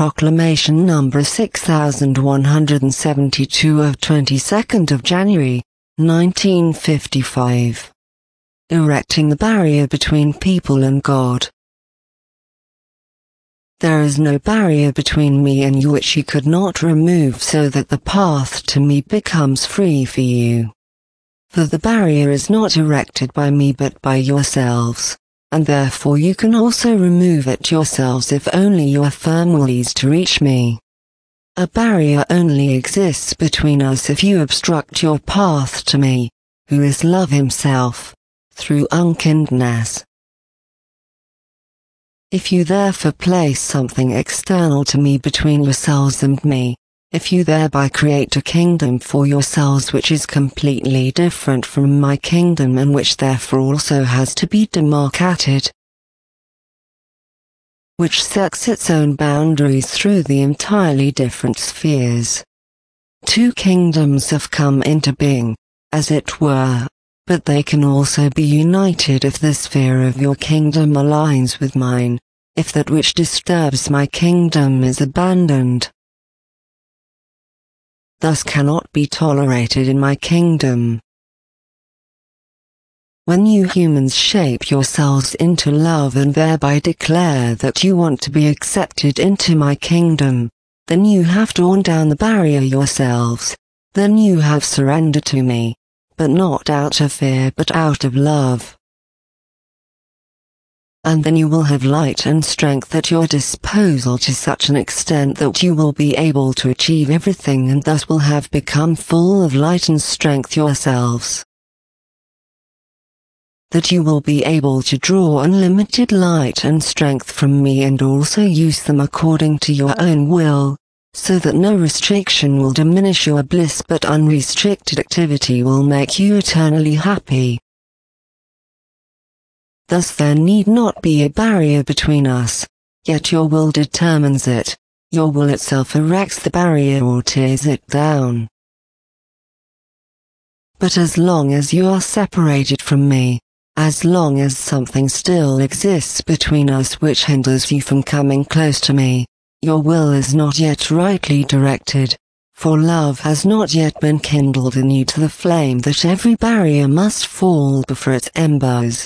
Proclamation number 6172 of 22nd of January, 1955. Erecting the barrier between people and God. There is no barrier between me and you which you could not remove so that the path to me becomes free for you. For the barrier is not erected by me but by yourselves, and therefore you can also remove it yourselves if only you are firm wills to reach me. A barrier only exists between us if you obstruct your path to me, who is love himself, through unkindness. If you therefore place something external to me between yourselves and me, if you thereby create a kingdom for yourselves which is completely different from my kingdom and which therefore also has to be demarcated, which sets its own boundaries through the entirely different spheres. Two kingdoms have come into being, as it were, but they can also be united if the sphere of your kingdom aligns with mine, if that which disturbs my kingdom is abandoned. Thus cannot be tolerated in my kingdom. When you humans shape yourselves into love and thereby declare that you want to be accepted into my kingdom, then you have torn down the barrier yourselves, then you have surrendered to me, but not out of fear but out of love. And then you will have light and strength at your disposal to such an extent that you will be able to achieve everything and thus will have become full of light and strength yourselves. That you will be able to draw unlimited light and strength from me and also use them according to your own will, so that no restriction will diminish your bliss but unrestricted activity will make you eternally happy. Thus there need not be a barrier between us, yet your will determines it, your will itself erects the barrier or tears it down. But as long as you are separated from me, as long as something still exists between us which hinders you from coming close to me, your will is not yet rightly directed, for love has not yet been kindled in you to the flame that every barrier must fall before its embers.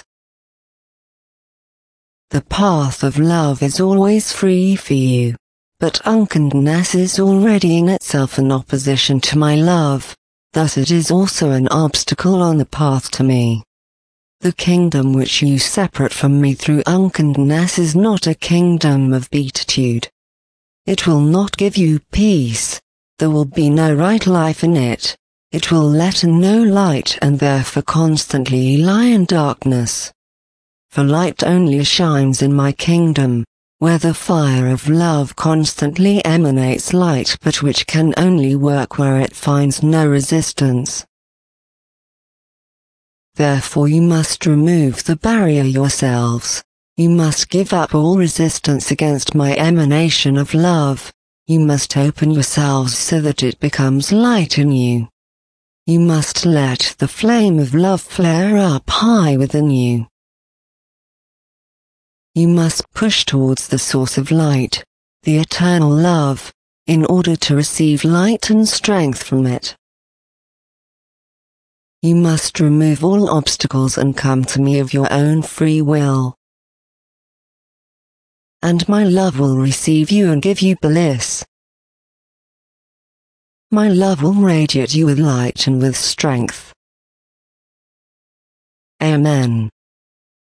The path of love is always free for you, but unkindness is already in itself an opposition to my love, thus it is also an obstacle on the path to me. The kingdom which you separate from me through unkindness is not a kingdom of beatitude. It will not give you peace, there will be no right life in it, it will let in no light and therefore constantly lie in darkness. For light only shines in my kingdom, where the fire of love constantly emanates light but which can only work where it finds no resistance. Therefore you must remove the barrier yourselves, you must give up all resistance against my emanation of love, you must open yourselves so that it becomes light in you. You must let the flame of love flare up high within you. You must push towards the source of light, the eternal love, in order to receive light and strength from it. You must remove all obstacles and come to me of your own free will. And my love will receive you and give you bliss. My love will radiate you with light and with strength. Amen.